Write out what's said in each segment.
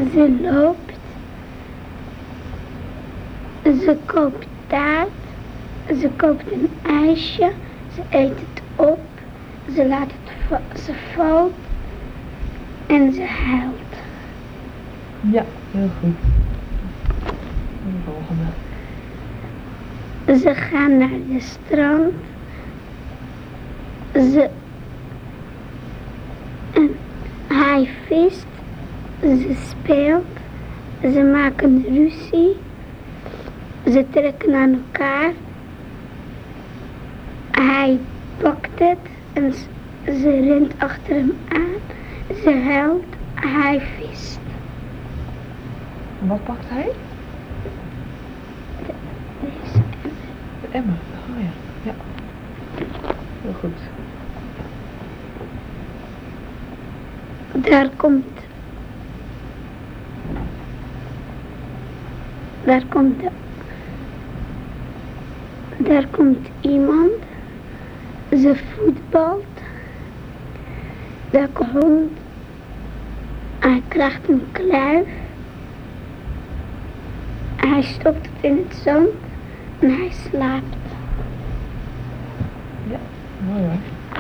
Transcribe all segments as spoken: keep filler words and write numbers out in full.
Ze loopt. Ze koopt taart. Ze koopt een ijsje. Ze eet het op. Ze laat het va- ze valt. En ze huilt. Ja, heel goed. De volgende. Ze gaan naar de strand. Ze... En hij vist. Ze speelt. Ze maken ruzie. Ze trekken aan elkaar. Hij pakt het en z- ze rent achter hem aan. Ze huilt. Hij vist. En wat pakt hij? Deze. De emmer. Oh ja. Ja. Heel goed. Daar komt... Daar komt... De, daar komt iemand. Ze voetbalt. Daar komt een hond. Hij krijgt een kluif. Hij stopt het in het zand. En hij slaapt. Ja, mooi hoor.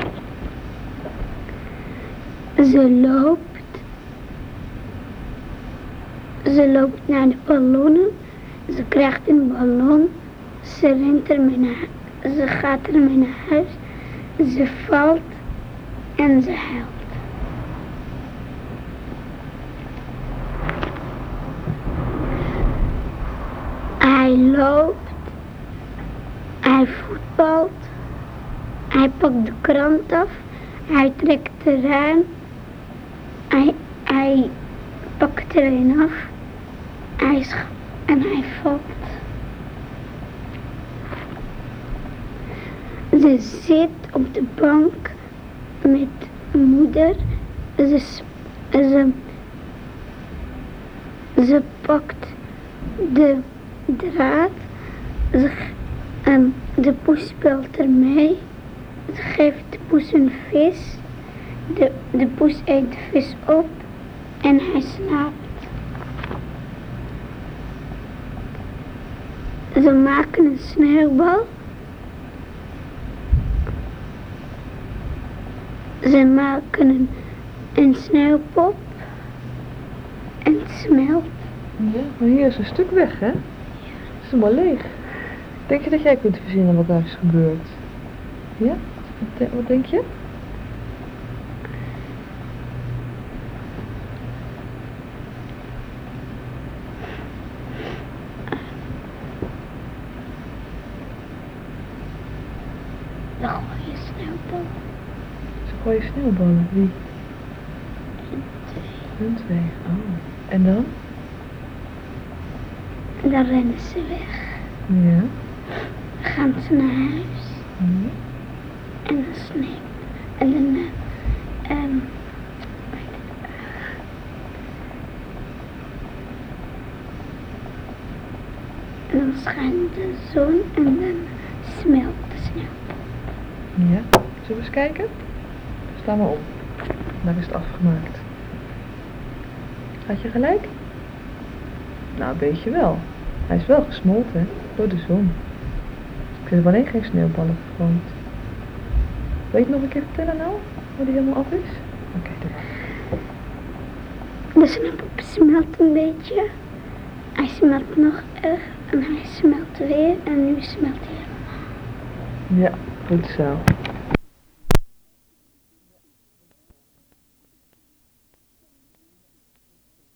Ze loopt. Ze loopt naar de ballonnen. Ze krijgt een ballon. Ze rent ermee naar Ze gaat ermee naar huis. Ze valt. En ze huilt. Hij loopt. Hij voetbalt. Hij pakt de krant af. Hij trekt eraan. Hij, hij pakt er een af. Hij sch- en hij valt. Ze zit op de bank met moeder. Ze, s- ze, ze pakt de draad. Ze, g- en de poes speelt ermee. Ze geeft de poes een vis. De, de poes eet de vis op. En hij slaapt. Ze maken een sneeuwbal. Ze maken een, een sneeuwpop. En het smelt. Ja, maar hier is een stuk weg, hè? Het is helemaal leeg. Denk je dat jij kunt verzinnen wat daar is gebeurd? Ja? Wat, de- wat denk je? De gooie sneeuwbal. Ze gooien sneeuwballen. Wie? Hun twee. Oh. En dan? En dan rennen ze weg. Ja. Dan gaan ze naar huis. Mhm. En dan sneeuwt. En dan... eh, ehm, en dan schijnt de zon en dan smelt de sneeuwpop. Ja. Zullen we eens kijken? Sta maar op. Daar is het afgemaakt. Had je gelijk? Nou, een beetje wel. Hij is wel gesmolten door de zon. Ik heb alleen geen sneeuwballen gevormd. Wil je het nog een keer vertellen nou? Hoe die helemaal af is? Oké, doe maar. De sneeuwpop smelt een beetje. Hij smelt nog erg en hij smelt weer en nu smelt hij helemaal. Ja, goed zo.